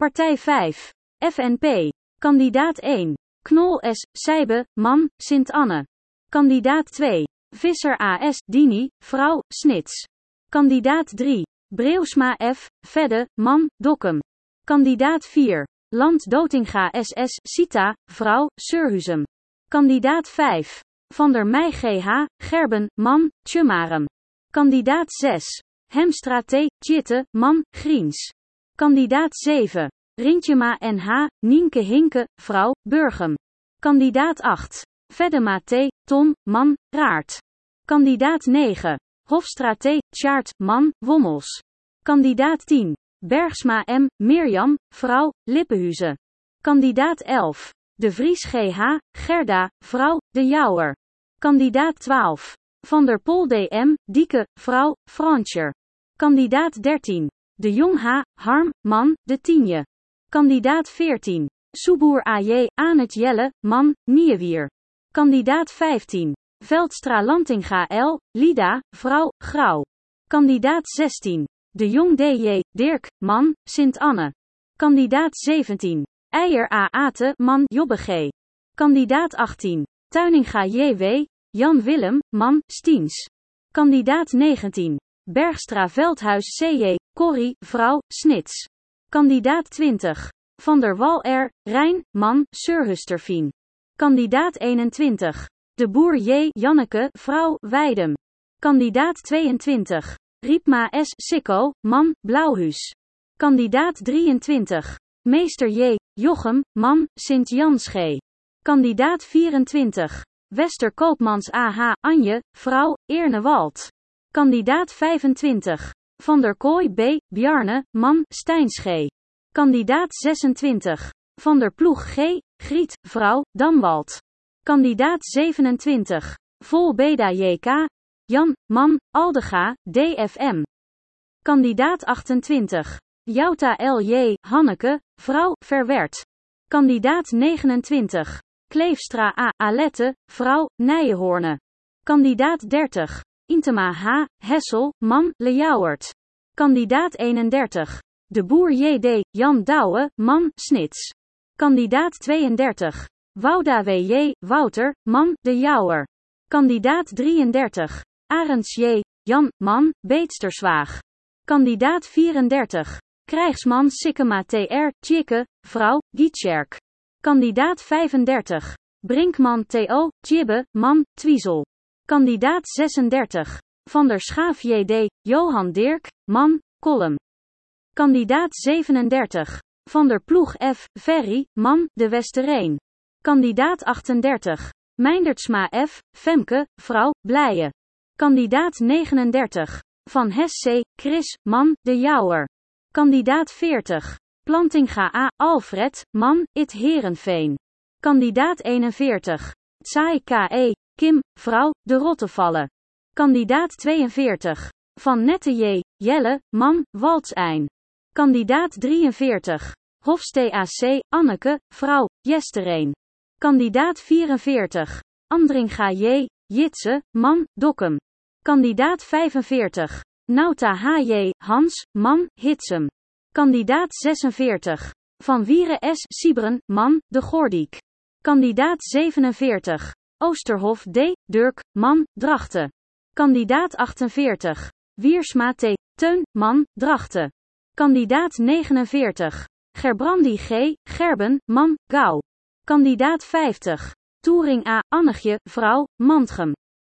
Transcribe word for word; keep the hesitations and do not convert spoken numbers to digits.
Partij vijf. F N P. Kandidaat één. Knol S. Sijbe, man, Sint-Anne. Kandidaat twee. Visser A S. Dini, vrouw, Snits. Kandidaat drie. Breusma F. Vedde, man, Dokkum. Kandidaat vier. Land Dotinga S S. Sita, vrouw, Surhuzem. Kandidaat vijf. Van der Meij G H. Gerben, man, Tjumarem. Kandidaat zes. Hemstra T. Tjitte, man, Griens. Kandidaat zeven. Rintjema N H. Nienke Hinke, vrouw, Burgum. Kandidaat acht. Veddema T. Tom, man, Raart. Kandidaat negen. Hofstra T. Tjaart, man, Wommels. Kandidaat tien. Bergsma M. Mirjam, vrouw, Lippehuizen. Kandidaat elf. De Vries G H. Gerda, vrouw, De Jouwer. Kandidaat twaalf. Van der Pol D M. Dieke, vrouw, Frantjer. Kandidaat dertien. De Jong H. Harm, man, De Tienje. Kandidaat veertien. Soeboer A J. Anet Jelle, man, Niewier. Kandidaat vijftien. Veldstra Lantinga L. Lida, vrouw, Grauw. Kandidaat zestien. De Jong D J. Dirk, man, Sint-Anne. Kandidaat zeventien. Eier A. Ate, man, Jobbe G. Kandidaat achttien. Tuininga J W. Jan Willem, man, Stiens. Kandidaat negentien. Bergstra Veldhuis C J. Corrie, vrouw, Snits. Kandidaat twintig. Van der Wal R. Rijn, man, Surhusterveen. Kandidaat eenentwintig. De Boer J. Janneke, vrouw, Weidem. Kandidaat tweeëntwintig. Riepma S. Sikko, man, Blauwhuis. Kandidaat drieëntwintig. Meester J. Jochem, man, Sint-Jans G. Kandidaat vierentwintig. Wester Koopmans A H. Anje, vrouw, Eernewald. Kandidaat vijfentwintig. Van der Kooi B. Bjarne, man, Steins G. Kandidaat zesentwintig. Van der Ploeg G. Griet, vrouw, Damwald. Kandidaat zevenentwintig. Vol Beda J K. Jan, man, Aldega, D F M. Kandidaat achtentwintig. Jouta L J. Hanneke, vrouw, Verwerd. Kandidaat negenentwintig. Kleefstra A. Alette, vrouw, Nijenhoorne. Kandidaat dertig. Intema H. Hessel, man, Lejouwert. Kandidaat eenendertig. De Boer J D. Jan Douwe, man, Snits. Kandidaat tweeëndertig. Wouda W J. Wouter, man, De Jouwer. Kandidaat drieëndertig. Arends J. Jan, man, Beetsterswaag. Kandidaat vierendertig. Krijgsman Sikkema T R. Tjikke, vrouw, Gietjerk. Kandidaat vijfendertig. Brinkman T O. Tjibbe, man, Twiesel. Kandidaat zesendertig. Van der Schaaf J D. Johan Dirk, man, Kolm. Kandidaat zevenendertig. Van der Ploeg F. Ferry, man, De Westereen. Kandidaat achtendertig. Meindertsma F. Femke, vrouw, Blijen. Kandidaat negenendertig. Van Hes C. Chris, man, De Jouwer. Kandidaat veertig. Plantinga A. Alfred, man, It Herenveen. Kandidaat eenenveertig. Tsai K E. Kim, vrouw, De Rottevallen. Kandidaat tweeënveertig. Van Nette J. Jelle, man, Waldsein. Kandidaat drieënveertig. Hofstee A C. Anneke, vrouw, Jestereen. Kandidaat vierenveertig. Andringa J. Jitse, man, Dokkum. Kandidaat vijfenveertig. Nauta H J. Hans, man, Hitsem. Kandidaat zesenveertig. Van Wieren S. Siebren, man, De Gordiek. Kandidaat zevenenveertig. Oosterhof D. Dirk, man, Drachten. Kandidaat achtenveertig. Wiersma T. Teun, man, Drachten. Kandidaat negenenveertig. Gerbrandi G. Gerben, man, Gouw. Kandidaat vijftig. Toering A. Annegje, vrouw, Mantgem.